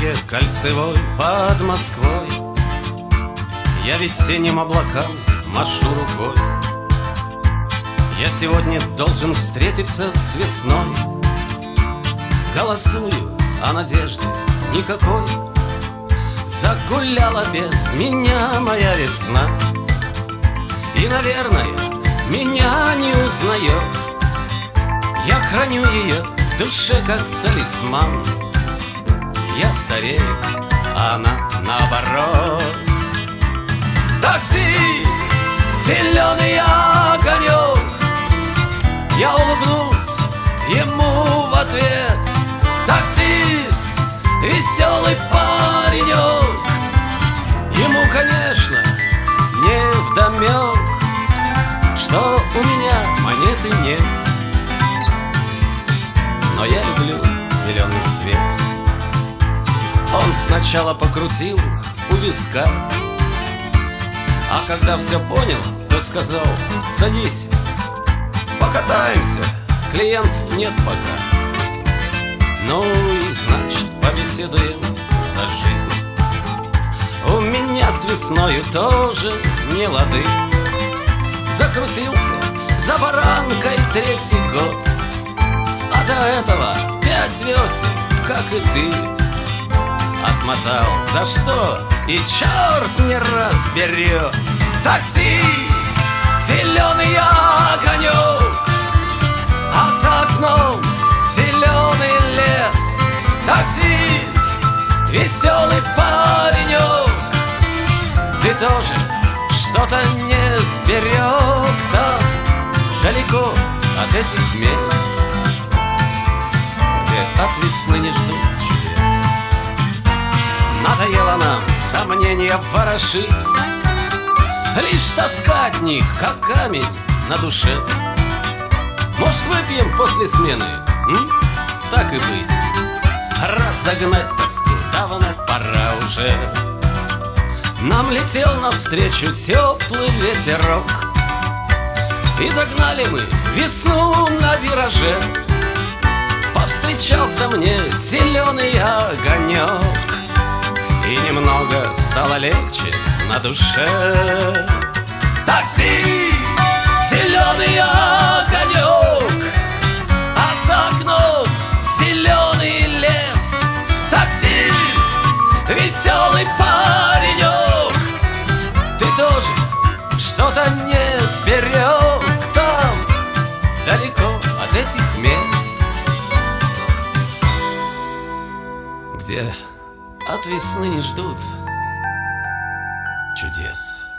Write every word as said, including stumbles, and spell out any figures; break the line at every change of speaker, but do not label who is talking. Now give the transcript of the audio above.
дороге кольцевой под Москвой я весенним облакам машу рукой. Я сегодня должен встретиться с весной. Голосую, а надежды никакой. Загуляла без меня моя весна, и, наверное, меня не узнает. Я храню ее в душе, как талисман. Я старею, а она наоборот. Такси, зеленый огонек. Я улыбнусь ему в ответ. Таксист, веселый паренек. Ему, конечно, не вдомек, что у меня монеты нет. Но я люблю зеленый свет. Он сначала покрутил у виска, а когда все понял, то сказал: садись, покатаемся, клиентов нет пока. Ну и значит, побеседуем за жизнь. У меня с весною тоже не лады. Закрутился за баранкой третий год, а до этого пять весен, как и ты, отмотал, за что и черт не разберет. Такси, зеленый огонек, а за окном зеленый лес. Таксист, веселый паренек, ты тоже что-то не сберег там, далеко от этих мест, где от весны не ждут чудес. Надоело нам сомнения ворошить, лишь таскать в них, как камень на душе. Может, выпьем после смены? М? Так и быть. Разогнать тоску давно пора уже. Нам летел навстречу теплый ветерок, и догнали мы весну на вираже. Повстречался мне зеленый огонек, и немного стало легче на душе. Такси, зеленый огонек, а за окном зеленый лес. Таксист, веселый паренек, ты тоже что-то не сберег там, далеко от этих мест, где от весны не ждут чудес.